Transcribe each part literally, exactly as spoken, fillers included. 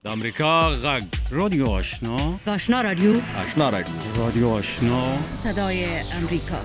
د امریکا غږ رادیو آشنا آشنا رادیو آشنا رادیو رادیو آشنا صدای امریکا.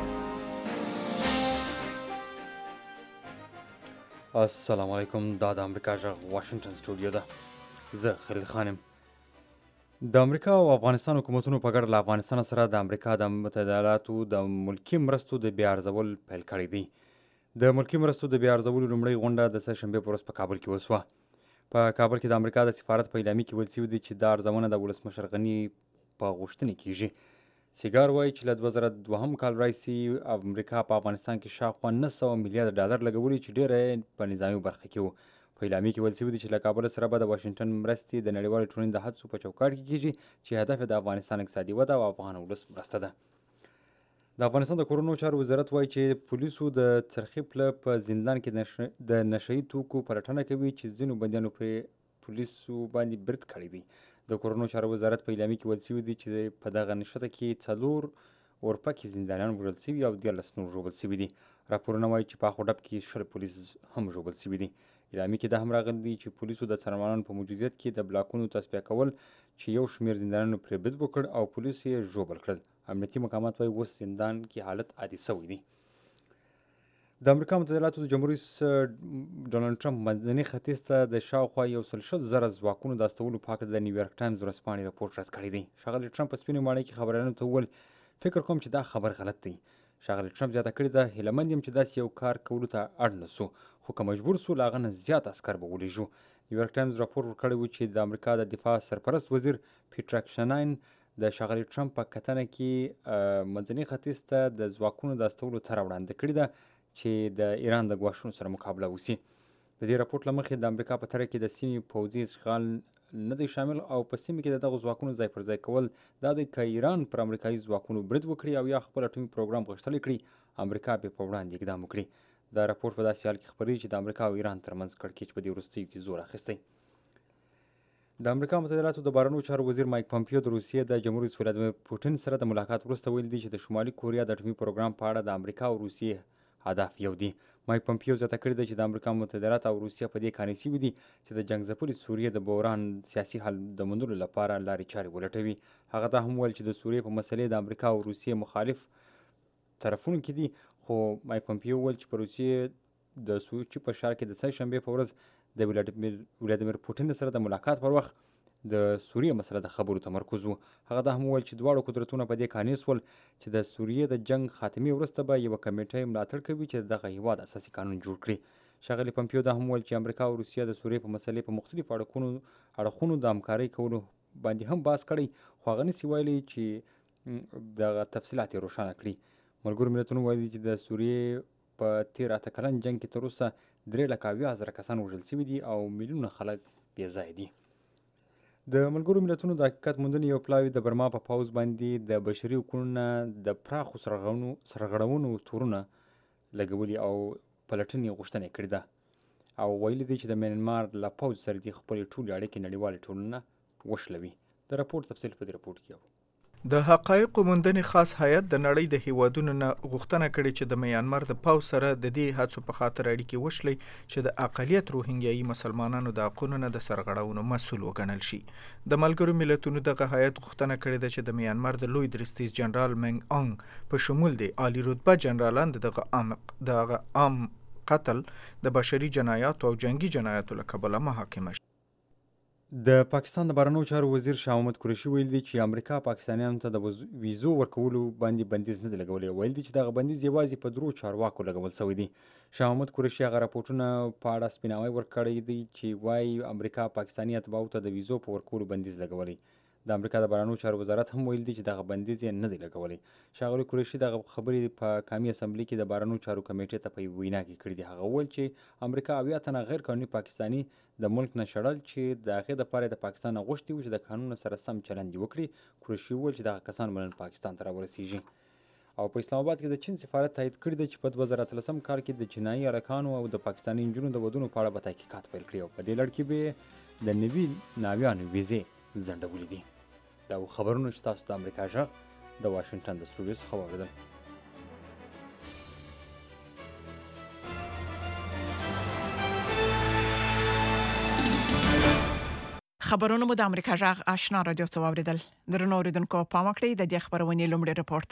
السلام علیکم. دا د امریکا غږ واشنگټن سټوډیو ده. زه خلیل خان یم. د امریکا او افغانستان حکومتونو په ګډه له افغانستان سره د امریکا د متحده ایالاتو د ملکي مرستو د بیا ارزول پیل کړی دی. د ملکي مرستو د بیا ارزولو لومړۍ غونډه د سه شنبې په ورځ په کابل کې وسوه. په کابل کې د امریکا د سفارت په اعلامیه کې ویل شوي دي چې دا ارزونه د ولسمشر غني په غوښتنې کیږي. سیګار وایي چې له دوه زره دوهم کال راهیسې امریکا په افغانستان کې شاوخوا نه سوه میلیارده ډالر لګولي چې ډېره یې په نظامي برخه کې وو. په اعلامیه کې ویل شوي دي چې له کابل سره به د واشنګټن مرستې د نړیوالې ټولنې د هڅو په چوکاټ کې کیږي چې هدف یې د افغانستان اقتصادي وده او افغان ولس مرسته ده. د افغانستان د کورونو چارو وزارت وایي چې پولیسو د څرخي پله په زندان کې د نشه یي توکو پلټنه کوي چې ځینو بندیانو په پولیسو باندې برید کړی دی. د کورونو چارو وزارت په اعلامیه کې ویل شوي دي چې په دغه نښته کې څلور اورپکي زندانیان وژل شوي او دیارلس نور ژوبل شوي دي. راپورونه وایي چې په اخو ډب کې شل پولیس هم ژوبل شوي دي. اعلامیه کې دا هم راغلی دی چې پولیسو د څارنوالانو په موجودیت کې د بلاکونو تصفیه کول چې یو شمېر زندانیانو پرې برید وکړ او پولیس یې ژوبل کړل. امنیتي مقامات وایي اوس زندان کې حالت عادي شوی دی. د امریکا متحده ایالاتو د جمهور رئیس ډونالډ ټرمپ منځني ختیځ ته د شاوخوا یو سل شل زره ځواکونو د استولو په هکله د نیویارک ټایمز ورځپاڼې راپور رد کړی دی. ښاغلي ټرمپ په سپینې ماڼۍ کې خبریالانو ته وویل فکر کوم چې دا خبر غلط دی. ښاغلي ټرمپ زیاته کړې ده هیله مند یم چې داسې یو کار کولو ته اړ نه سو، خو که مجبور سو له هغه نه زیات عسکر به ولیږو. نیویارک ټایمز راپور ورکړی و چې د امریکا د دفاع سرپرست وزیر پیټر اکشناین د ښاغلي ټرمپ په کتنه کې منځني ختیځ ته د ځواکونو د استولو طرح وړاندې کړې ده چې د ایران د ګواښونو سره مقابله وسي. د دې راپورټ له مخې د امریکا په طرح کې د سیمې پوځي اشغال نه دی شامل او په سیمه کې د دغو ځواکونو ځای پر ځای کول دا دی که ایران پر امریکایي ځواکونو برید وکړي او یا خپل اټومي پروګرام غښتلی کړي امریکا بیا په وړاندې اقدام وکړي. دا راپورټ په داسې حال کې خپرېږي چې د امریکا او ایران ترمنځ کړکېچ په دې وروستیو کې زور اخیستی. د امریکا متحده ایالاتو د بهرنیو چارو وزیر مایک پامپیو د روسیې د جمهور رئیس ولادیمیر پوټین سره د ملاقات وروسته ویلي دي چې د شمالي کوریا د اټومي پروګرام په اړه د امریکا او روسیې هدف یو دی. مایک پامپیو زیاته کړې ده چې د امریکا متحده ایالات او روسیه په دې قانع شوي دي چې د جنګ ځپلې سوریې د بحران سیاسي حل د موندلو لپاره لارې چارې ولټوي. هغه دا هم ویل چې د سوریې په مسلې د امریکا او روسیې مخالف طرفونو کې دي، خو مایک پامپیو ویل چې په روسیې د سوچي په ښار کې د سه شنبې په ورځ د ولادیمیر پوټین سره د ملاقات پر وخت د سوریې مسله د خبرو تمرکز و. هغه دا هم وویل چې دواړو قدرتونه په دې قانع سول چې د سوریې د جنګ خاتمې وروسته به یوه کمیټه ملاتړ کوي چې دغه هیواد اساسي قانون جوړ کړي. ښاغلي پمپیو دا هم وویل چې امریکا او روسیه د سوریې په مسلې په مختلفو اړخونو د همکارۍ کولو باندې هم بحث کړی، خو هغه نسي ویلی چې دغه تفصیلات یې روښانه کړي. ملګرو ملتونو ویلي چې د سوریې په تېر اته کلن جنګ کې تر اوسه درې لکه اویا زره کسان وژل شوي دي او میلیونونه خلک بې ځایه دي. د ملګرو ملتونو د حقیقت موندنې یو پلاوي د برما په پوځ باندې د بشري حقونو نه د پراخو سرغړونو تورونه لګولي او پلټنې غوښتنه کړې ده او ویلي دی چې د میانمار له پوځ سره دې خپلې ټولې اړیکې نړیوالې ټولنه وشلوي. د راپور تفصیل په دې راپور کې یو د حقایقو موندنې خاص هیئت د نړۍ د هیوادونو نه غوښتنه کړې چې د میانمار د پوځ سره د دې هڅو په خاطر اړیکې وشلي چې د اقلیت روهینګیایي مسلمانانو د حقونو نه د سرغړونو مسؤل وګڼل شي. د ملګرو ملتونو دغه هیئت غوښتنه کړې ده چې د میانمار د لوی درستیز جنرال منګ آنګ په شمول د عالی رتبه جنرالان د دغه عام قتل د بشري جنایاتو او جنگي جنایاتو له کبله محاکمه شي. د پاکستان د بهرنیو چارو وزیر شاه محمد قریشي ویل دي چې امریکا پاکستانیانو ته د ویزو ورکولو باندې بندیز نه دی لګولی. ویل دي چې دغه بندیز یوازې په درو چارواکو لګول شوی دی. شاه محمد قریشي هغه راپورټونه په اړه سپیناوی ورکړی دی چې وایي امریکا پاکستاني اتباعو ته د ویزو په ورکولو بندیز لګولی. د امریکا د بهرنیو چارو وزارت هم ویل دي چې دغه بندیز یې نه دی لګولی. ښاغلي قریشي دغه خبرې په قومي اسمبلي کې د بهرنیو چارو کمیټې ته په یوه وینا کې کړي دي. هغه وویل چې امریکا اویا تنه غیر قانوني پاکستاني د ملک نه شړل چې د هغې دپاره د پاکستان نه غوښتي وو چې د قانون سره سم چلند یې وکړي. قریشي وویل چې دغه کسان به نن پاکستان ته راورسیږي. او په اسلام آباد کې د چین سفارت تایید کړي ده چې په دوه زره اتلسم کال کې د چینایي هلکانو او د پاکستاني نجونو د ودونو په اړه به تحقیقات پیل کړي او په دې لړ کې به د نوي ناویانو ویزې ځنډولې دي. دا خبرونه چې تاسو د امریکا غږ د واشنګټن د سټوډیو څخه واورېدل. خبرونه مو د امریکا جغ آشنا رادیو څو اوریدل درنو اوریدونکو پام وکړئ د دې خبرونې لومړی رپورت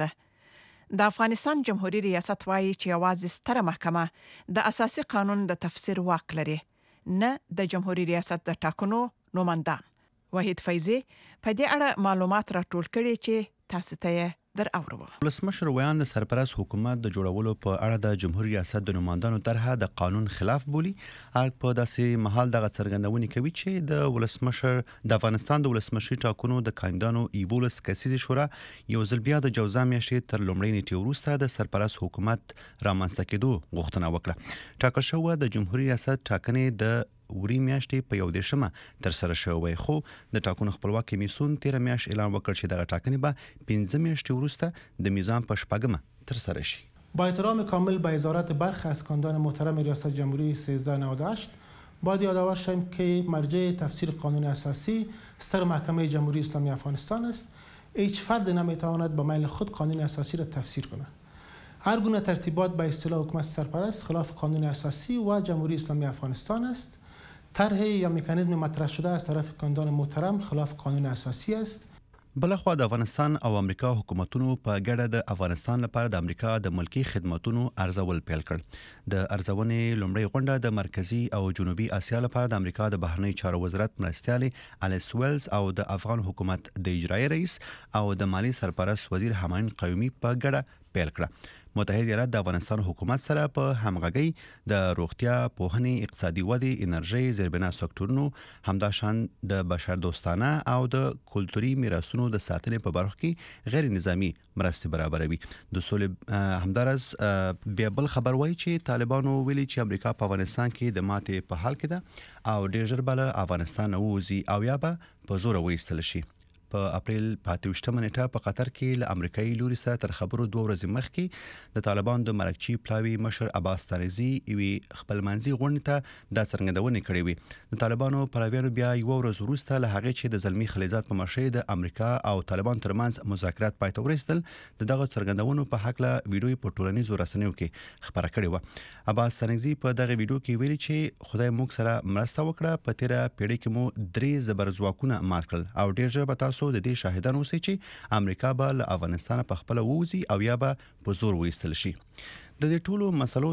ده د افغانستان جمهوریت ریاست وايي چې یوازې ستره محکمه د اساسي قانون د تفسیر واک لري نه د جمهوریت ریاست د ټاکنو نوماندان وحید فیضی په دې اړه معلومات راټول کړي چې تاسو ته در اورو ولسمشر ویان د سرپرست حکومت د جوړولو په اړه د جمهوریت ریاست د نوماندانو طرحه د قانون خلاف بولي هر په داسې محل دغه څرګندونې کوي چې د ولسمشر د افغانستان د ولسمشر ټاکنو د کاندیدانو ایولس کسیزه شورا یو ځل بیا د جوزا میاشتې تر لومړۍ نیټې وروسته د سرپرست حکومت رامنځته کېدو غوښتنه وکړه ټاکل شوی د جمهوریت ریاست ټاکنې د وری میاشتې په یو دیشمه تر سره شوی خو د ټاکنو خپلواک کمیسیون تیر میاشت اعلان وکړ چې دغه ټاکنې به پنځه میاشتې وروسته د میزان په شپږمه تر سره شي. با احترام کامل به ازارت برخی از کاندیدان محترم ریاست جمهوری سیزده نود و هشت باید یادآور شویم که مرجع تفسیر قانون اساسی ستر محکمه جمهوری اسلامی افغانستان است. هیچ فرد نمیتواند به میل خود قانون اساسی را تفسیر کند. هر گونه ترتیبات به اصطلاح حکومت سرپرست خلاف قانون اساسی و جمهوری اسلامی افغانستان است. طرح یا مکانیزم مطرح شده از طرف کاندیدان محترم خلاف قانون اساسی است. بلخوا د افغانستان او امریکا حکومتونو په ګډه د افغانستان لپاره د امریکا د ملکی خدماتونو ارزول پیل کړ. د ارزونې لومړی غونډه د مرکزی او جنوبي اسیا لپاره د امریکا د بهرنی چارو وزارت مرستیال الیس ویلز او د افغان حکومت د اجرایی رئیس او د مالی سرپرست وزیر همایون قیومي په ګډه پیل کړه. متحده ایالات د افغانستان حکومت سره په همغږي د روغتیا، پوهنې، اقتصادي ودې، انرژي، زیربنا سکتورونو همداشان د بشردوستانه او د کلتوري میراثونو د ساتنې په برخه کې غیر نظامی مرستې برابروي. د سولې همدارس بیا بل خبر وایي چې طالبانو ویلي چې امریکا په افغانستان کې د ماتې په حال کې ده او ډېر ژر به له افغانستان ووځي او یا به په زور وایستل شي. په اپریل پاتوشتمه نیټه په قطر کې له امریکایي لوري سره تر خبرو دوه ورځې مخکې د طالبانو د مرکچی پلاوی مشر عباس تانیزي یوې خپلمنځي غونډې ته د څرګندونې کړې وي. د طالبانو پلاویانو بیا یو ورځ وروسته له هغې چې د زلمی خلیزات په مشرۍ د امریکا او طالبان ترمنځ مذاکرات پای ته ورسېدل د دغه څرګندونو په هکله ویډیو په ټولنیزو رسنیو کې خبره کړې وه. عباس تانیزي په دغه ویډیو کې ویلي چې خدای موږ سره مرسته وکړه، په تیره پیړۍ کې مو درې زبرځواکونه مات کړل او ډېر ژر به تاسو د دې شاهدان اوسئ چې امریکا به له افغانستان په خپل ووځي او یا به په زور وایستل شي. د دې ټولو مسلو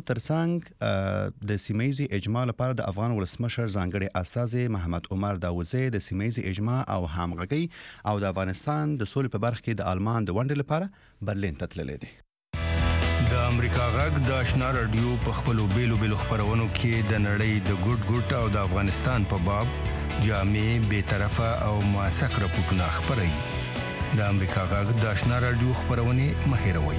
ترڅنګ د سیمایي اجماع لپاره د افغان ولسمشر ځانګړي استازي محمد عمر داوودزی د سیمایي اجماع او همغږي او د افغانستان د سولې په برخه کې د آلمان د ونډې لپاره برلین ته تللی دی. د امریکا غږ د آشنا رادیو په خپلو بیلو بیلو خبرونو کې د نړۍ د ګوټ ګوټ او د افغانستان په باب جامع، بی‌طرفه او موثق راپورټونه خپروي. د امریکا غږ د آشنا رادیو خبرونه مه هېروئ.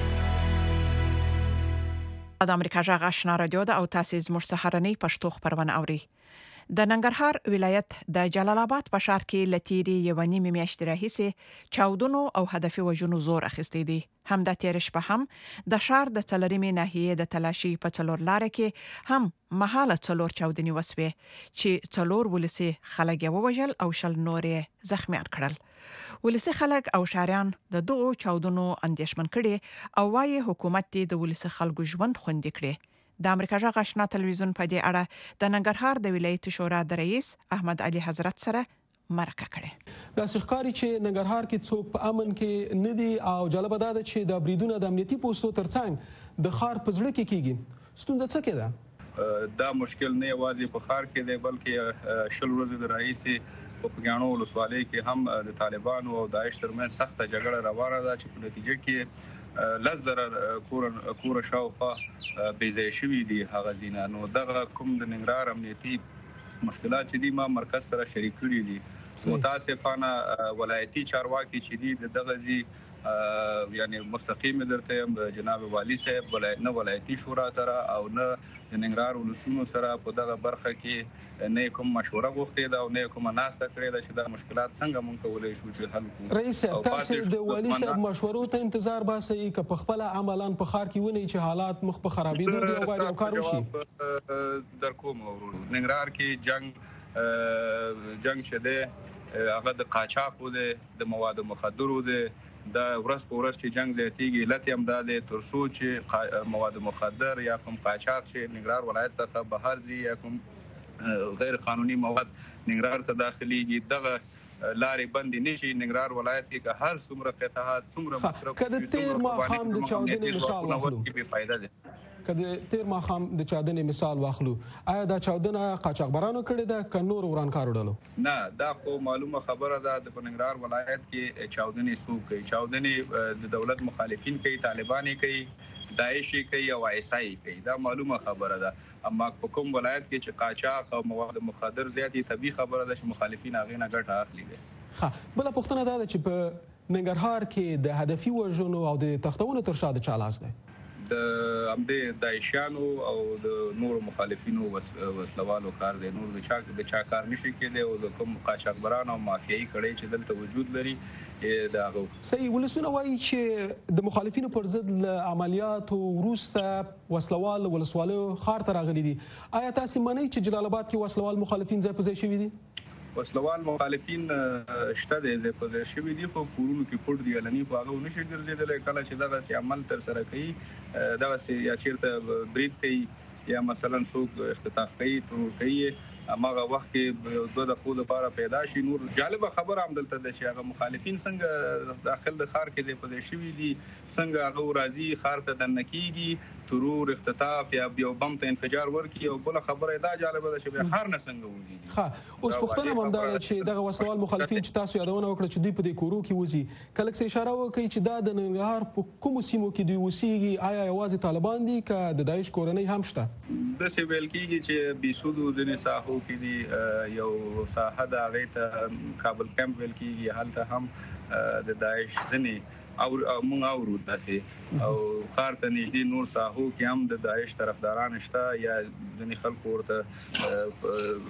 د امریکا غږ آشنا رادیو د او تاسو زموږ سهارنۍ پښتو خبرونه اوري. د ننګرهار ولایت د جلال آباد په ښار کې لتيري یو نیمه میاشتې راهیسې چاودنو او هدفي وژنو زور اخیستی دی. هم د تیر شپه هم د ښار د څلورمې ناحیې د تلاشي په څلور لار کې هم مهاله څلور چاودنې وسوي چې څلور ولسي خلک یې ووژل او شل نورې زخمیان کړل. ولسي خلک او شاریان د دغو چاودنو اندېښمن کړي او وايي حکومت دې د ولسي خلکو ژوند خوندي کړي. د امریکا غږ آشنا تلویزیون په دې اړه د ننګرهار د ولایت شورا د رئیس احمد علي حضرت سره مرکه کړې. دا ښکاري چې ننګرهار کې څوک په امن کې نه دي او جالب ده چې د بریدونو د امنیتي پوستو ترڅنګ د ښار په زړه کې کیږي. ستونزه څه کې ده؟ دا مشکل نه یوازې په ښار کې دی بلکې شل ورځې د راهیسې په پګاڼو ولسوالۍ کې هم د طالبانو او داعش ترمنځ سخته جګړه روانه ده چې په نتیجه کې لس زره کور شاوخوا بې ځایه شوي دي. هغه ځینه نو دغه کوم د ننګرهار امنیتي مشکلات چې دي ما مرکز سره شریک کړي دي. متاسفانه ولایتي چارواکي چې دي دغه ځي یعنی مستقیم درته هم جناب والی صاحب ولایت نه ولایتي شورا سره او نه د ننګرهار ولسونو سره په دغه برخه کې نه کوم مشوره غوښتې ده او نه کوم ناسته کړې ده چې دا مشکلات څنګه مونږ کولای شو چې حل کړو. رئیس صاحب تاسو د والی صاحب مشورو ته انتظار باسئ که په خپل عملاً په ښار کې ونی چې حالات مخ په خرابېدو دي او باید یو کار وشي. در کوم ننګرهار کې جنگ جنگ شته هغه د قاچاقو ده د مواد مخدرو ده دا ورځ په ورځ چې جنگ زیاتېږي علت یې همدا دی تر څو چې مواد مخدر یا کوم قاچاق چې ننګرهار ولایت څخه بهر ځي یا کوم غیر قانوني مواد ننګرهار ته داخليږي دغه لارې بندې نشي. ننګرهار ولایت کې هر څومره قطعات څومره مصرف کده تیر ماښام د چاودنې مثال واخلو بې فایده ده. کده تیر ماښام د چاودنې مثال واخلو، آیا دا چاودنه قاچاقبرانو کړې ده که نور ورانکارو ډلو؟ نه، دا خو معلومه خبره ده. د ننګرهار ولایت کې چاودنې څوک کوي؟ چاودنې د دولت مخالفین کوي، طالبان کوي، داعش کوي او ایسای کوي. دا معلومه خبره ده. اما په کوم ولایت کې چې قاچاق او مواد مخدر زیاتې طبيعي خبره ده چې مخالفین هغه نه ګټه اخلي. ښه، بل پوښتنه دا ده چې په ننګرهار کې د هدفي وژنو او د تختونو تر شا د چا لاس دی؟ د همدې داعشیانو او د نورو مخالفینو وسلوالو کار دی. نور د چا د چا کار نشي کېدی او د کوم قاچاقبرانو او مافیایي کړۍ چې دلته وجود لري دا غو صحیح. ولسونه وایي چې د مخالفینو پر ضد له عملیاتو وروسته وسلوال ولسوالیو ښار ته راغلي دي. آیا تاسو منئ چې جلال آباد کې وسلوال مخالفین ځای په ځای شوي دي؟ وسلوال مخالفین شته دي، ځای په ځای شوي دي، خو کورونو کې پټ دي. علني خو هغه ونشي ګرځېدلی. کله چې دغسې عمل ترسره کوي، دغسې یا چېرته برید کوي یا مثلا څوک اختطاف کوي، ترور کوي، هماغه وخت کې دوه دقیقو لپاره پیدا شي. نور جالبه خبره هم دلته ده چې هغه مخالفین څنګه داخل د ښار کې ځای په ځای شوي دي، څنګه هغه راځي ښار ته دننه کېږي، ترور، اختطاف یا یو بم ته انفجار ورکړي. او بله خبره دا جالبه ده چې بیا ښار نه څنګه وځي. ښه، اوس پوښتنه هم همدا ده چې دغه وسلوال مخالفین چې تاسو یادونه وکړه چې دوی په دې کورو کې وځي، که لږ څه اشاره وکړئ چې دا د ننګرهار په کومو سیمو کې دوی اوسېږي؟ آیا یوازې طالبان دي که د داعش کورنۍ هم شته؟ داسې ویل کېږي چې بیسودو ځینې ساحو کې دي. یو ساحه ده هغې ته کابل کیمپ ویل کېږي، هلته هم د داعش ځینې او موږ اورو داسې. او ښار ته نږدې نور ساحو کې هم د داعش طرفداران شته یا ځینې خلکو ورته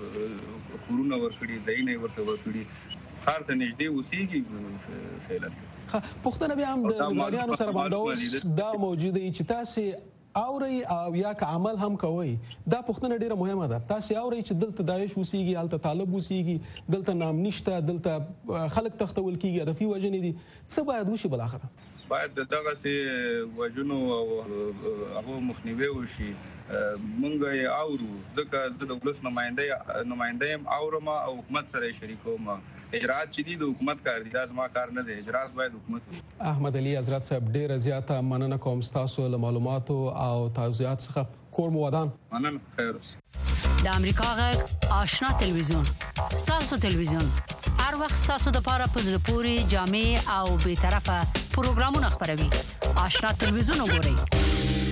کورونه ورکړي، ځایونه یې ورته ورکړي. ښار ته نږدې اوسېږي فعلا. پوښتنه بیا هم د لوبنانیانو سره باندې اوس دا موجوده وي چې تاسې اورئ او یا که عمل هم کوئ. دا پوښتنه ډیره مهمه ده. تاسې اورئ چې دلته داعش اوسېږي، هلته طالب اوسېږي، دلته نام نشته، دلته خلک تختول کېږي، هدفي وژنې دي. څه باید وشي بالاخره؟ باید د دغسې وژنو او هغو مخنیوی وشي. مونږ یې اورو، ځکه زه د ولس نماینده یم، اورم او حکومت سره یې شریکوم. اجرات چې دي د حکومت کار دي، دا زما کار نه دی. اجرات باید حکومت وي. احمد علي حضرت صاحب، ډیره زیاته مننه کوم ستاسو له معلوماتو او توضیحات څخه. کور مو ودان. مننه، خیر اوسئ. د امریکا غږ آشنا تلویزیون، ستاسو تلویزیون، هر وخت ستاسو د پاره په زړه پورې جامع او بې طرفه پروګرامونه خپروي. آشنا تلویزیون وګورئ.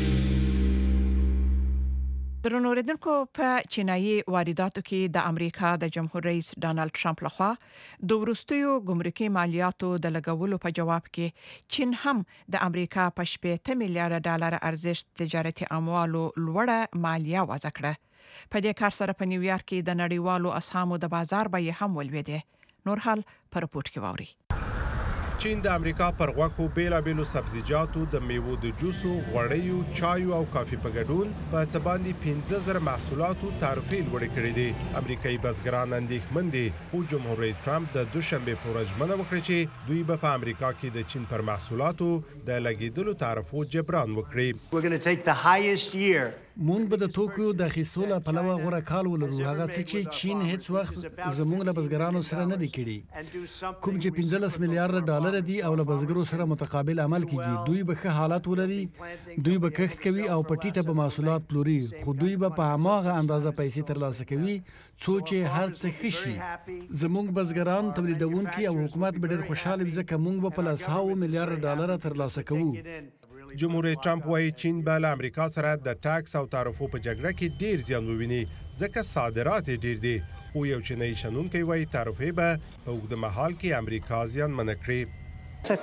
درنو اوریدونکو، په چینایي وارداتو کې د امریکا د جمهور رئیس ډانلډ ټرمپ لخوا د وروستیو ګمرکي مالیاتو د لګولو په جواب کې چین هم د امریکا په شپږ میلیارډ ډالر ارزښت تجارتي اموالو لوړه مالیه وضع کړه. په دې کار سره په نیویارک کې د نړیوالو اسهامو د بازار بیې هم ولوېدې. نور حال په رپورت کې واوري. چین د امریکا پر غوښو بیلابیلو سبزیجاتو، د میوو د جوسو، غوړیو، چایو او کافي په ګډون په څه باندې پنځه زره محصولاتو تعرفې لوړې کړې دي. امریکایي بزګران اندېښمن دي، خو جمهور رئیس ټرمپ د دوشنبې په ورځ ژمنه وکړه چې دوی به په امریکا کې د چین پر محصولاتو د لګېدلو تعرفو جبران وکړي. مونږ به د توکو د اخیستو له پلوه غوره کال ولرو، هغه څه چې چین هیڅ وخت زموږ له بزګرانو سره نه دی کړي، کوم چې پنځلس میلیارډ ډالر دي او له بزګرو سره متقابل عمل کیږي. دوی به ښه حالت ولري، دوی به کښت کوي او په ټیټه به محصولات پلوري، خو دوی به په هماغه اندازه پیسې ترلاسه کوي څو چې هر څه ښه شي. زموږ بزګران، تولیدونکي او حکومت به ډېر خوشاله وي، ځکه موږ به په لسهاوو میلیارډ ډالر ترلاسه کوو. جمهور رئیس ټرمپ وايي چین به له امریکا سره د ټاکس او تعرفو په جګړه کې ډیر زیان وویني، ځکه صادرات یې ډیر دي. خو یو چینایي شنونکی وايي تعرفې به په اوږده مهال کې امریکا زیانمنه کړي. په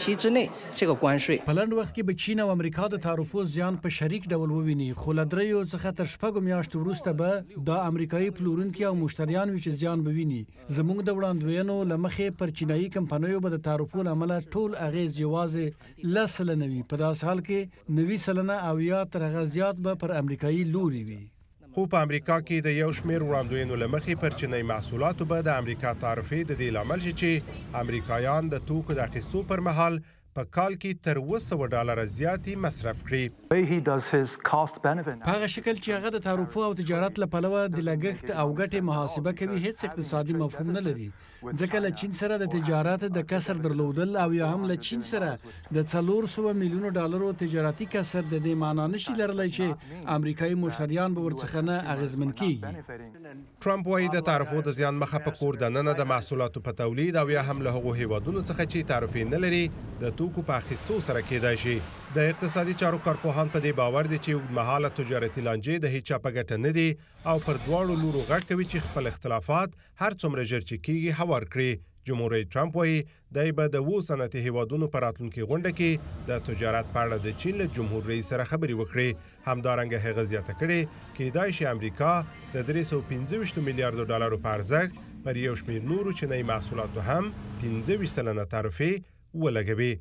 لنډ وخت کې به چین او امریکا د تعرفو زیان په شریک ډول وویني، خو له دریو څخه تر شپږو میاشتو وروسته به دا امریکایي پلورونکي او مشتریان وي چې زیان به ویني. زموږ د وړاندوینو له مخې پر چینایي کمپنیو به د تعرفو له امله ټول اغیز یوازې لس سلنه وي، په داسې حال کې نوي سلنه او یا تر هغه زیات به پر امریکایي لوري وي. خو په امریکا کې د یو شمېر وړاندوینو له مخې پر چینایي محصولاتو به د امریکا تعرفې د دې لامل شي چې امریکایان د توکو د اخیستو پر مهال په کال کې تر اوه سوه ډالر زیاتې مصرف کړي. په هغه شکل چې هغه د تعرفو او تجارت له پلوه د لګښت او ګټې محاسبه کوي هیڅ اقتصادي مفهوم نه لري، ځکه له چین سره د تجارت د کسر درلودل او یا هم له چین سره د څلور سوه میلیونو ډالرو تجارتي کسر د دې معنا نشي لرلی چې امریکایي مشتریان به ورڅخه نه اغیزمن کیږي. ټرمپ وایي د تعرفو د زیان مخه په کور دننه د محصولاتو په تولید او یا هم له هغو هیوادونو څخه چې تعرفې نه لري د توکو په اخیستو سره کېدای شي. د اقتصادي چارو کارپوهان په دې باور دي چې اوږدمهاله تجارتي لانجې د هیچا په ګټه نه دي او پر دواړو لورو غږ کوي چې خپل اختلافات هر څومره ژر چې کېږي هوار کړي. جمهور رئیس ټرمپ وایي دی به د اووه صنعتي هیوادونو په راتلونکي غونډه کې د تجارت په اړه د چین له جمهور رئیس سره خبرې وکړي. همدارنګه هغه زیاته کړې کېدای شي امریکا د درې سوه پنځه ویشت میلیارډو ډالرو په ارزښت پر یو شمېر نورو چینایي محصولاتو هم پنځه ویشت سلنه تعرفې ولګوي.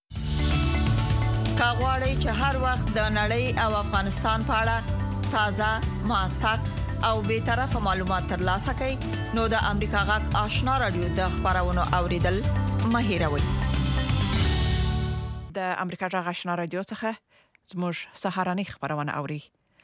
که غواړئ چې هر وخت د نړۍ او افغانستان په اړه تازه، موثق او بې طرفه معلومات ترلاسه کړئ نو د امریکا غږ آشنا رادیو د خبرونو اوریدل مه هېروئ. د امریکا غږ آشنا رادیو څخه زموږ سهارنۍ خبرونه اوري.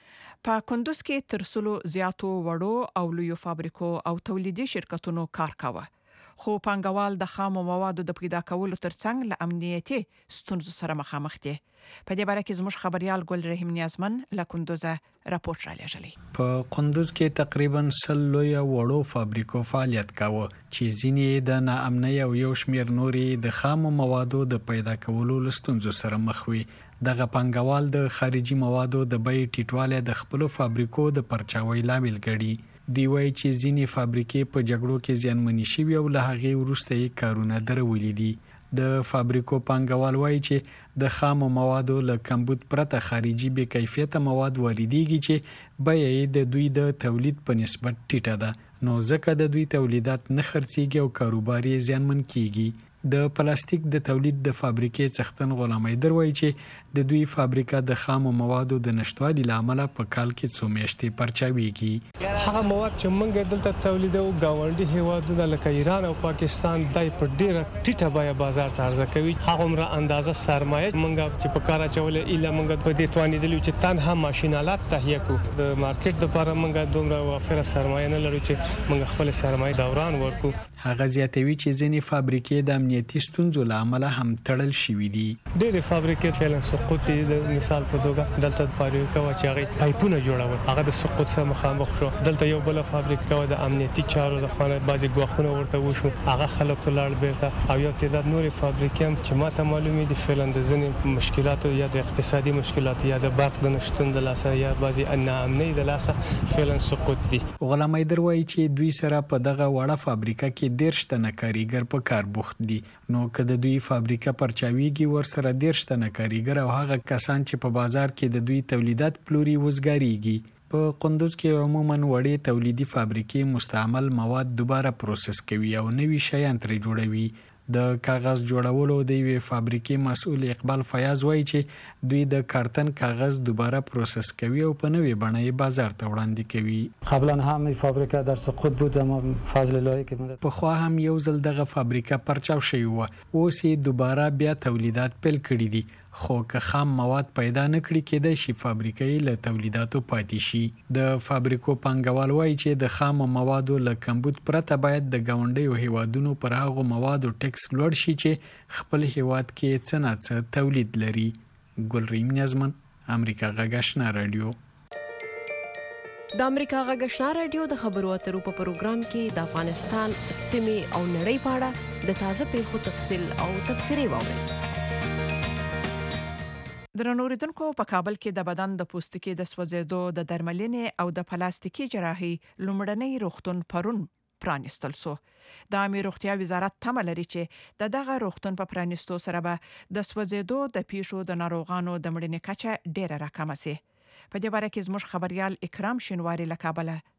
په کندوز کې تر سلو زیاتو وړو او لویو فابریکو او تولیدي شرکتونو کار کاوه، خو پانګوال د خامو موادو د پیدا کولو ترڅنګ له امنیتي ستونزو سره مخامخ دي. په دې باره کې زموږ خبريال ګل رحیم نیازمن له کندوزه راپورټ را لېږلی. په کندوز کې تقریبا سل لوی وړو فابریکو فعالیت کاوه چې ځینې د ناامنۍ او یو شمېر نورې د خامو موادو د پیدا کولو له ستونزو سره مخ وي. دغه پانګوال د خارجي موادو د بیې ټیټوالی د خپلو فابریکو د پرچاوۍ لامل ګڼي. دی وایي چې ځینې فابریکې په جګړو کې زیانمنې شوي او له هغې وروسته یې کارونه درولي دي. د فابریکو پانګوال وایي چې د خامو موادو له کمبود پرته خارجي بې کیفیته مواد واردېږي چې بیه یې د دوی د تولید په نسبت ټیټه ده، نو ځکه د دوی تولیدات نه خرڅېږي او کاروبار یې زیانمن کیږي. د پلاستیک د تولید د فابریکې څښتن غلام حیدر وایي چې د دوی فابریکه د خامو موادو د نشټوالي له امله په کال کې څو میاشتې پرچاویږي. هغه مواد چې موږ دلته تولیدوو ګاونډي هیوادونه لکه ایران او پاکستان دای په ډیره ټیټه بیه بازار ته عرضه کوي. هغه عمره اندازه سرمایه موږ چې په کار اچولې اله موږ په دې توانیدلو چې تنها ماشینالات تهیه کړو. د مارکیټ لپاره موږ دومره وافره سرمایه نه لرو چې موږ خپل سرمایه دوران ورکړو. هغه زیاتوي چې ځینې فابریکې د امنیتي ستونزو له امله هم تړل شوې دي. ډېرې فابریکې فعلا سقوط دي. د مثال په توګه دلته فابریکه و چې هغه پایپونه جوړول هغه د سقوط سره مخامخ شو. دلته یو بل فابریکه و د امنیتي چارو د خانه بازي ګواښونه ورته وشو، هغه خلک لاړ بیرته او یو تعداد نورې فابریکې هم چې ماته معلومې دي فعلا د ځینې مشکلاتو یا د اقتصادي مشکلاتو یا د برق د نشټون د لاسه یا بازي ناامنۍ د لاسه فعلا سقوط دي. غلام حیدر وایي چې دوی سره په دغه وړه فابریکه کې دیرش تنه کاریګر په کار بوخت دي، نو که د دوی فابریکه پرچاویږي ورسره دیرش تنه کاریګر او هغه کسان چې په بازار کې د دوی تولیدات پلوري وزګاریږي. په قندوز کې عموماً وړې تولیدي فابریکې مستعمل مواد دوباره پروسس کوي او نوي شیان ترې جوړوي. د کاغذ جوړولو د یوې فابریکې مسؤل اقبال فیاض وایي چې دوی د کارتن کاغذ دوباره پروسس کوي او په نوې بڼه یې بازار ته وړاندې کوي. قبلا هم فابریکه در سقوط بود اما فضل الله که پخوا هم یو ځل دغه فابریکه پرچاو شوی و، اوس یې دوباره بیا تولیدات پیل کړي دي، خو که خام مواد پیدا نکړي کېدای شي فابریکه یې له تولیداتو پاتې شي. د فابریکو پانګوال وایي چې د خام موادو له کمبود پرته باید د ګاونډیو هیوادونو پر هغو موادو ټیکس لوړ شي چې خپل هیواد کې څه نه څه تولید لري. ګل رحیم نیازمن، امریکا غږ آشنا رادیو. د امریکا غږ آشنا رادیو د خبرو اترو په پروګرام کې د افغانستان سیمې او نړۍ په اړه د تازه پیښو تفصیل او تبصرې واورئ. درنو اوریدونکو، په کابل کې د بدن د پوستکي د سوځېدو د درملنې او د پلاستیکي جراحي لومړنی روغتون پرون پرانیستل سو. د عامه روغتیا وزارت تمه لري چې د دغه روغتون په پرانیستو سره به د سوځېدو د پیښو د ناروغانو د مړینې کچه ډیره راکمه شي. په دې باره کې زموږ خبريال اکرام شینواری له کابل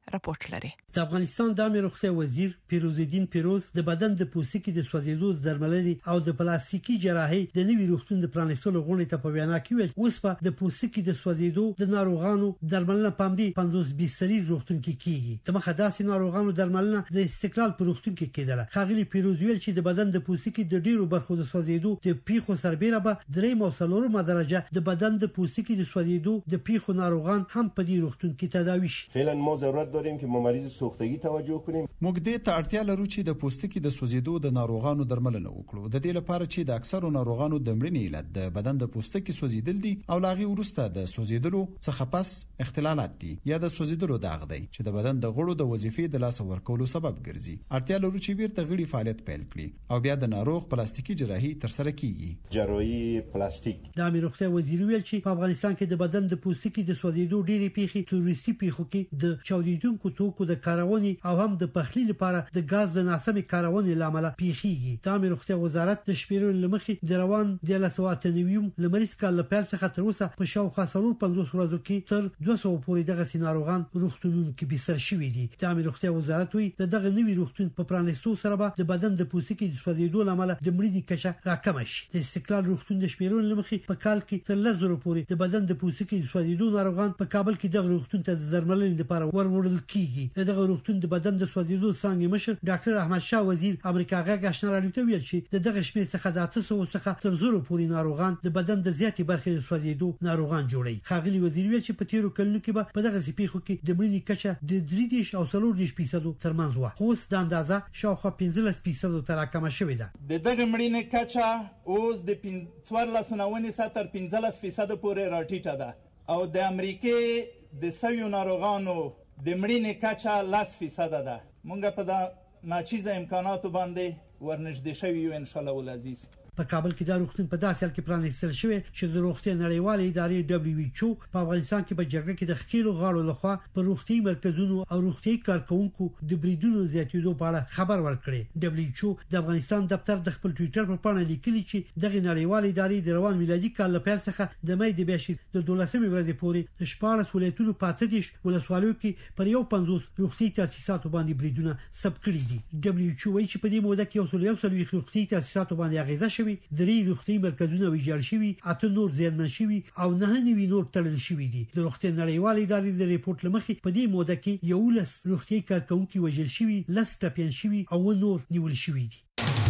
راپورټ لري. د افغانستان د عامه روغتیا وزیر پیروز الدین پیروز د بدن د پوستکي د سوځیدو درملنې او د پلاستیکي جراحي د نوي روغتون د پرانیستلو غونډې ته په وینا کې ویل اوس په د پوستکي د سوځیدو د ناروغانو درملنه پام دی پنځوس بستریز روغتون کې کیږي. د مخه داسې ناروغانو درملنه د استقلال پر روغتون کې کېدله. خاغلی پیروز ویل چې د بدن د پوستکي د ډیرو برخو د سوځیدو د پیښو سربېره به دریم او څلورمه درجه د بدن د پوستکي د سوځیدو د پیښو ناروغان هم په دې روغتون کې تداوي شي. فعلا ما ضرورت داریم که ما مریض سوختگی توجه کنیم. موږ دې ته اړتیا لرو چې د پوستکي د سوځیدو د ناروغانو درملنه وکړو. د دې لپاره چې د اکثرو ناروغانو د مړینې علت د بدن د پوستکي سوځیدل دي او لاغي ورسته د سوځیدلو څخه پس اختلالات دي یا د سوځیدلو داغ دی چې د بدن د غړو د وظیفې د لاس ورکولو سبب ګرځي. اړتیا لرو چې بیرته غړي فعالیت پیل کړي او بیا د ناروغ پلاستیکي جراحي تر سره کیږي. جراحي پلاستیک د امیر روغتیا وزیر ویل چې په افغانستان کې د بدن د پوستکي د سوځیدو ډېری پیښې تروریستي پیښو کې د چاودیدونکو توکو د کارونې او هم د پخلی لپاره د غاز د ناسمې کارونې لامل پیښیږي. د امیر روغتیا وزارت د شمیرل لمخې د روان د لسواتنویم لمریز کال له پیل څخه تر اوسه په شاوخوا څلور پنځوس ورځو کې تر دوه سوه پورې دغه سیناروغان روغتونونو کې بستر شوي دي. د امیر روغتیا وزارت وایي د دغه نوي روغتون په پرانیستو سره به د بدن د پوستکي د سوځیدو لامل د مړینې کچه راکمه شي. د استقلال روغتون د شمیرل لمخې په کال کې تر لس زره پورې د بدن د پوستکي د سوځیدو ناروغان په کابل کې دغه روغتون ته د درملنې لپاره وروړل کیږي. دغه روغتون د بدن د سوځیدو څنګه مشر ډاکټر احمد شاه وزیر امریکا غږ آشنا راډیو ته ویل چې د دغه شمېر څخه د اته سوه څخه تر زرو پورې ناروغان د بدن د زیاتې برخې د سوځیدو ناروغان جوړي. خاغلی وزیر ویل چې په تیرو کلونو کې به په دغه سپیخو کې د مړینې کچه د درې دېرش او څلور دېرش فیصدو ترمنځ وه، خو اوس د اندازه شاوخوا پنځلس فیصدو ته راکمه شوې ده. د دغه مړینې کچه اوس د څوارلس نه ونیسه تر پنځلس فیصدو پورې راټیټه ده او د امریکې د سویو ناروغانو د مړینې کچه لس فیصده ده. مونږ په دا ناچیزه امکاناتو باندې ورنږدې شوي یو ان شاء الله العزیز. په کابل کې دا روغتون په داسې حال کې پرانیستل شوی چې د روغتیا نړیوالې ادارې دبليو ایچ او په افغانستان کې په جګړه کې د خکیلو غاړو لخوا په روغتي مرکزونو او روغتي کارکونکو د بریدونو زیاتېدو په اړه خبر ورکړي. دبليو ایچ او د افغانستان دفتر د خپل ټوئیټر په پاڼه لیکلي چې دغه نړیوالې ادارې د روان میلادي کال له پیل څخه د مې د بیاشي د دولسمې ورځې پورې د شپاړس ولایتونو په اته دېرش ولسوالیو کې پر یو پنځوس روغتي تاسیساتو باندې بریدونه ثبت کړي دي. دبليو ایچ او وایي چې په دې موده کې یو سل یو سل روغتي تاسیساتو باندې اغیزه شوی، درې روغتي مرکزونه ویجاړ شوي، اته نور زیانمن شوي او نه نوي نور تړل شوي دي. د روغتي نړیوالې ادارې د ریپورت لمخې په دې موده کې یولس روغتي کارکونکي وژل شوي، لس ټپیان شوي او نور نیول شوي دي.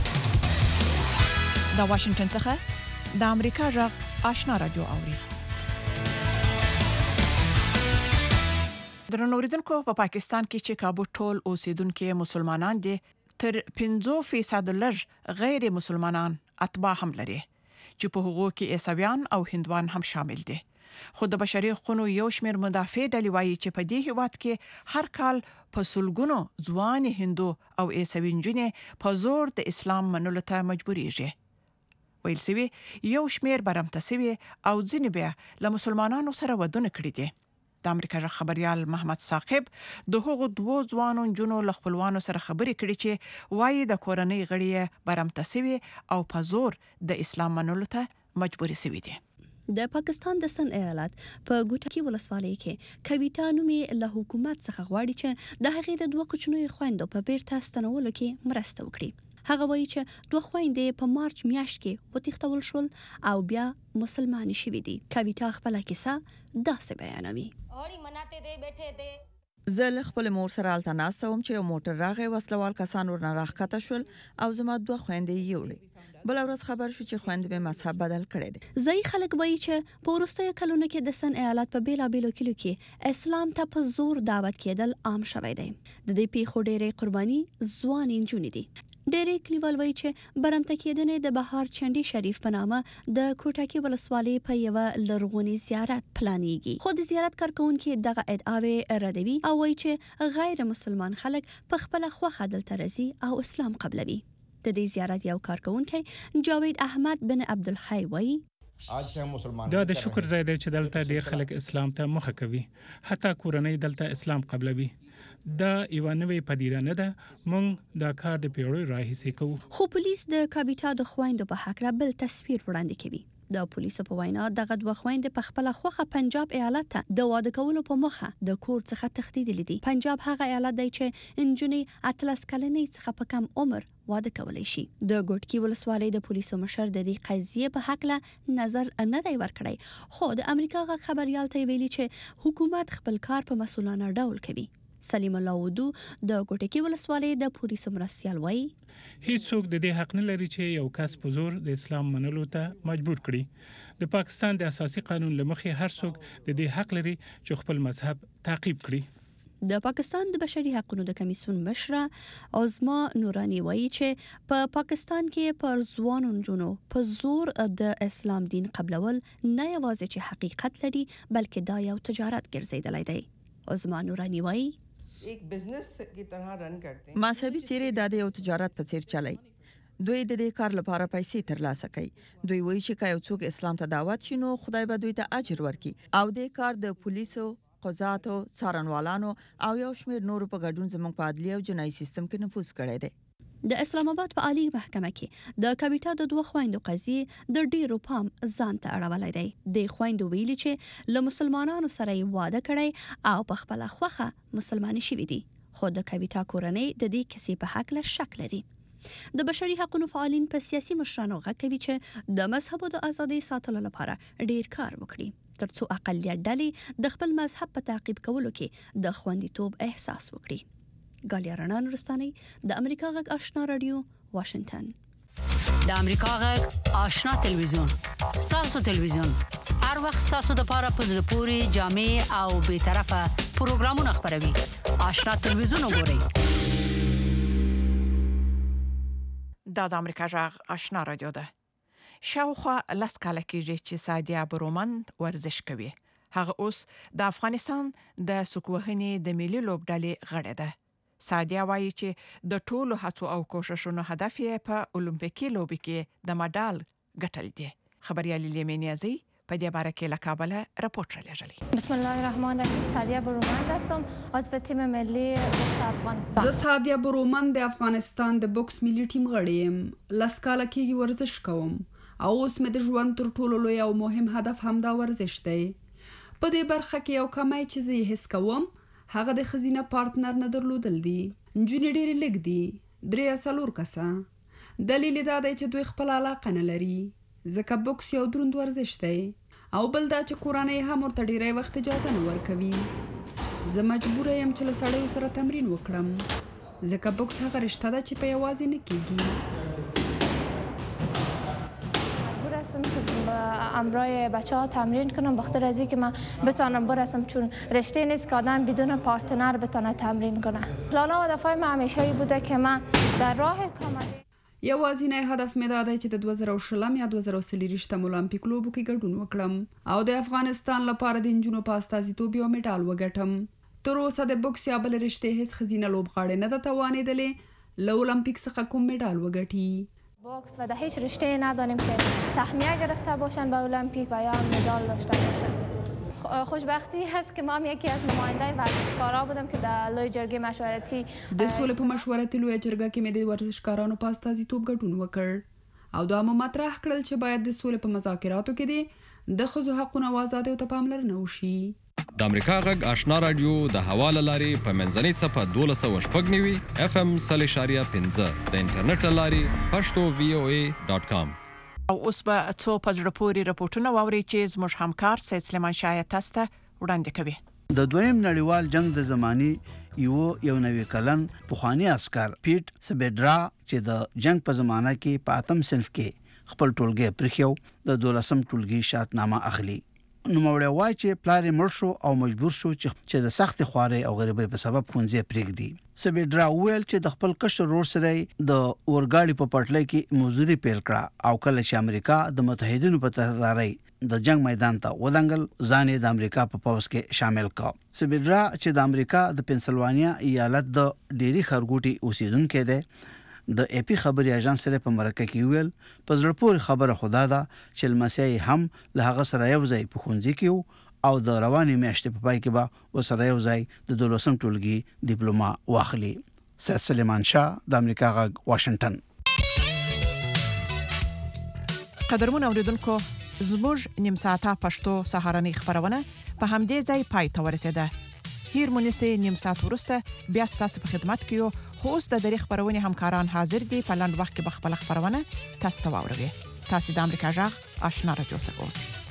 د واشنگټن څخه د امریکا غږ آشنا رادیو اوري. درنوریدونکو په پاکستان کې چې کابو ټول اوسیدونکو مسلمانان دي، تر پنځه فیصد لږ غیر مسلمانان اتباع هم لري چې په هغو کې عیسویان او هندوان هم شامل دي. خو د بشري حقوقو یو شمېر مدافع ډلې وایي چې په دې هیواد کې هر کال په سلګونو ځوان هندو او عیسوي نجونې په زور د اسلام منلو ته مجبورېږي. ویل سوي یو شمېر برمته سوي او ځینې بیا له مسلمانانو سره ودونه کړي دي. د امریکا ژغ خبريال محمد ثاقب د هغو دوو ځوانو جنو له خپلوانو سره خبرې کړې چې وایي د کورنۍ غړي برمته سوي او په زور د اسلام منلو ته مجبور سوي دي. د پاکستان د سن ایالت په ګوټکی ولسوالۍ کې کویتا نومې له حکومت څخه غواړي چې د هغې د دوه کوچنیو خويندو په بیرته ستنولو کې مرسته وکړي. هغه وایي چې دوه خويندې په مارچ میاشت کې وتښتول شول او بیا مسلمان شوي دي. کویتا خپل کیسه داسې بیانوي. زه له خپل مور سره الته ناسته وم چې یو موټر راغی، وسلوال کسان ورنه راښکته شول او زما دوه خويندې یوړې. بل ورځ خبر شو چې خويندې مې مذهب بدل کړی دی. ځای خلک وایي چې په وروستیو کلونو کې د سن ایالت په بیلابیلو کلیو کې اسلام ته په زور دعوت کېدل عام شوی دی. د دې پیښو ډېرې قرباني ځوان نجونې دي. ډېرې کلیوال وایي چې برمته کېدنې د بهار چندي شریف په نامه د کوټکی ولسوالۍ په یوه لرغوني زیارت پلانېږي. خو د زیارت کارکونکي دغه ادعاوې ردوي او وایي چې غیر مسلمان خلک په خپله خوښه دلته راځي او اسلام قبلوي. د دې زیارت یو کارکونکی جاوید احمد بن عبدالحی وایي دا د شکر ځای دی چې دلته ډېر خلک اسلام ته مخه کوي، حتی کورنۍ دلته اسلام قبلوي. دا یو نوې پدیده نه ده، موږ دا کار د پیړیو راهیسې کوو. خو پولیس د کابیتا د خويندو په حق را بل تصویر وړاندې کوي. د پولیسو په وینا دغه دوه خويندې په خپل خوخه پنجاب ایالت ته د واده کولو په مخه د کور څخه تښتیدلې دي. پنجاب هغه ایالت دی چې انجونې اتلس کلنې څخه په کم عمر واده کولای شي. د ګوټکی ولسوالۍ د پولیسو مشر د دې قضیې په حق له نظر نه دی ورکړی، خو د امریکا غ خبريال ته ویلي چې حکومت خپل کار په مسؤلانه ډول کوي. سلیم الله ودو د ګوټکی ولسوالۍ د پولیسو مرستیال وایي هیڅوک د دې حق نه لري چې یو کس په زور د اسلام منلو ته مجبور کړي. د پاکستان د اساسي قانون لمخې هر څوک د دې حق لري چې خپل مذهب تعقیب کړي. د پاکستان د بشري حقوقو د کمیسیون مشره عظما نورانی وایي چې په پا پاکستان کې پر ځوانو نجونو په زور د اسلام دین قبلول نه یوازې چې حقیقت لري بلکې دا یو تجارت ګرځیدلی دی. عظما نورانی وایي एक बिजनेस की तरह रन करते हैं. مذهبي چیرې د یو تجارت په څیر چلای. دوی د دې کار لپاره پیسې ترلاسه کوي. دوی وایي چې یو څوک اسلام ته دعوت شینو خدای به دوی ته اجر ورکړي او د کار د پولیسو، قضاتو، څارنوالانو او یو شمېر نورو په ګډون زموږ په عدلي او جنایي سیستم کې نفوذ کړی دی. د اسلام آباد په عالی محکمه کې د کاویټا د دوه خويندو قضیې د ډیرو پام ځان ته اړولای دی. د خويندو ویلي چې له مسلمانانو سره یې واده کړی او په خپل خوخه مسلمانې شوې دي، خو د کاویټا کورنۍ د دې کیسې په حق له شک لري. د بشري حقوقو فعالین په سیاسي مشرانو غږ کوي چې د مذهب د ازادۍ ساتلو لپاره ډیر کار وکړي ترڅو اقلیت ډلې د خپل مذهب په تعقیب کولو کې د خوندیتوب احساس وکړي. ګالیا رڼا نورستاني د امریکا غږ آشنا رادیو واشنگټن. د امریکا غږ آشنا تلویزیون ستاسو تلویزیون هر وخت ستاسو د پاره په زړه پوري جامع او به طرفه پروګرامونه خبروي. آشنا تلویزیون وګورئ. دا د امریکا غږ آشنا رادیو ده. شاوخوا لاس کاله کېږي چې سعدیه برومن ورزش کوي. هغه اوس د افغانستان د سکوهنې د ملي لوبډلې غړې ده. سعدیه وایي چې د ټولو هڅو او کوششونو هدف یې په اولمپیکي لوبو کې د مډال ګټل دي. خبريال لیمینیازی په دې باره کې له کابل راپورټ راغلی. بسم الله الرحمن الرحیم. سعدیه برومند هستم عضو تیم ملی بوکس افغانستان. زه سعدیه برومند د افغانستان د بوکس ملي ټیم غړی یم. لاس کاله کې ورزش کوم او اوس مې د ژوند تر ټولو لوی او مهم هدف همدا ورزش دی. په دې برخه کې یو کمای چې زه یې حس کوم هغه د خزینه پارتنر نه درلودل دي. نجونې ډېرې لږ دي، درې څلور کسه. دلیل دا دی چې دوی خپل علاقه نه لري ځکه بوکس یو دروند ورزش دی او بل دا چې کورنۍ هم ورته ډېری وخت اجازه نه ورکوي. زه مجبوره یم چې له سړیو سره تمرین وکړم ځکه بوکس هغه رشته ده چې په یوازې نه کیږي. هستم که با همراه بچه ها تمرین کنم بخاطر از اینکه من بتونم برسم چون رشته نیست که آدم بدون پارتنر بتونه تمرین کنه. پلان و هدفهای من همیشه بوده که من در راه کامل یوازینی هدف مې دا دی چې د دوه زره شلم یا دوه زره څلوېښتم اولمپیک لوبو کې ګډون وکړم او د افغانستان لپاره د نجونو په استازیتوب یو مډال وګټم. تر اوسه د بوکس یا بل رشتې هیڅ ښځینه لوبغاړې نه ده توانېدلې له اولمپیک څخه کوم مډال وګټي. بوکس و در هیچ رشته نداریم که سهمیه گرفته باشن به المپیک و یا مدال داشته باشن. خوشبختی هست که ما هم یکی از نمایندای ورزشکارا بودم که در لوی جرګې مشورتي د سولې په مشورتي لوی جرګه کې مې د ورزشکارانو په استازیتوب ګډون وکړ او دا مو مطرح کړل چې باید د سولې په مذاکراتو کې دي د ښځو حقونو او ازادیو ته پاملرنه وشي. د امریکا غږ آشنا رادیو د حواله لارې په منځنۍ څپه دولس سوه شپږ نوي اف ام سل اشاریه پنځه د انټرنیټ لارې پښتو وی او ای ډاټ کام. او اوس به څو پزړه پورې راپورټونه واوري چې زموږ همکار سید سلیمان شاه تاسو ته وړاندې کوي. د دویم نړیوال جنگ د زماني یو یو نوي کلن پخوانی عسكر پیټ سبیډرا چې د جنگ په زمانہ کې په اتم صنف کې خپل ټولګي پرخیو د دولسم ټولګي شاتنامه اخلي. نو موړی وای چې پلار مړ شو او مجبور شو چې د سخت خواري او غریبۍ په سبب خونځي پرېږدي. سبیډرا ویل چې د خپل کشر ورور سره د اورګاړي په پټلۍ کې موزودي پیل کړه او کله چې امریکا د متحدینو په تهداري د جنگ میدان ته ودانګل ځان د امریکا په پوز کې شامل کړ. سبیډرا چې د امریکا د پنسلوانیا ایالت د ډيري خرګوټي اوسیدونکو دی د اي پي خبري اژانس سره په مرکه کې ویل په زړه پورې خبره خدا ده چې لمسي هم له هغه سره یو ځای په خونځي کې او د رواني میاشتې په پای کې به وسره یو ځای د دولسم ټولګي ډیپلوما واخلي. سید سلیمان شاه د امریکا غږ واشنگټن. قدرمن اوریدونکو زموږ نیم ساعته پښتو سهارنۍ خبرونه په همدې ځای پای ته ورسیده. هیر مونږه نیم ساعت ورسته بیا تاسو په خدمت کې یو. خو اوس د درې خبرونه همکاران حاضر دي په لاند وخت کې بخپل خبرونه تاسو ته واوروي. تاسو د امریکا جغ آشنا رادیو څخه اوسئ.